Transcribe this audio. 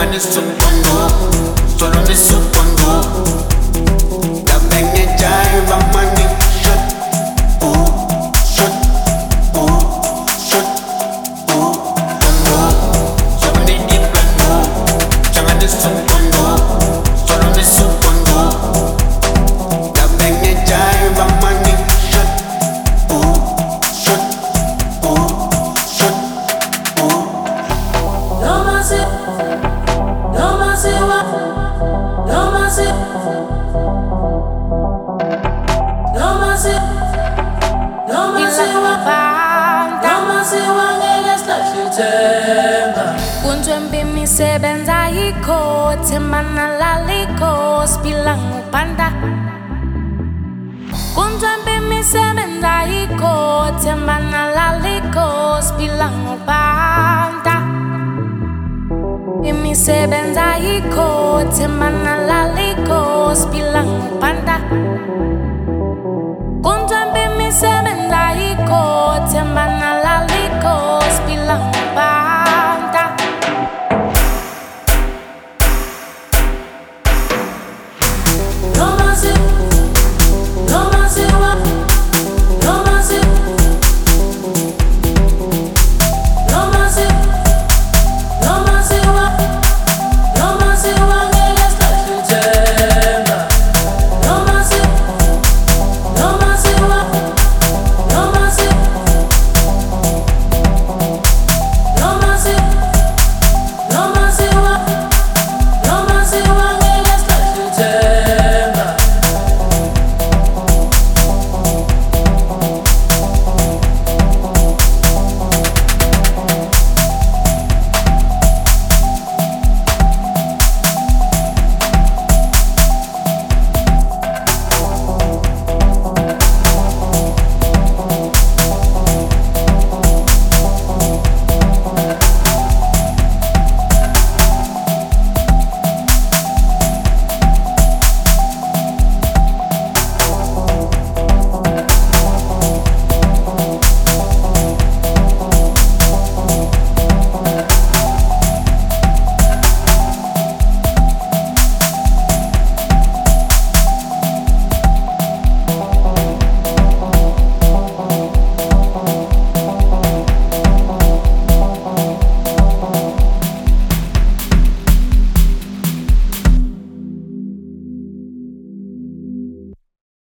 Jangan supondo, solo me supondo. La venga jai bamani shut, shut, shut, pondo. Solo me di pondo. Jangan supondo, solo me supondo. La venga jai bamani shut, shut, shut. No mercy, no mercy, no mercy, no mercy, no mercy, no mercy, Kunjwembi misebenza iko temana laliko spilang upanda. Kunjwembi misebenza iko temana laliko spilang upanda. Imisebenza iko temana laliko spilang upanda. Kunjwembi misebenza iko temana laliko spilang upanda.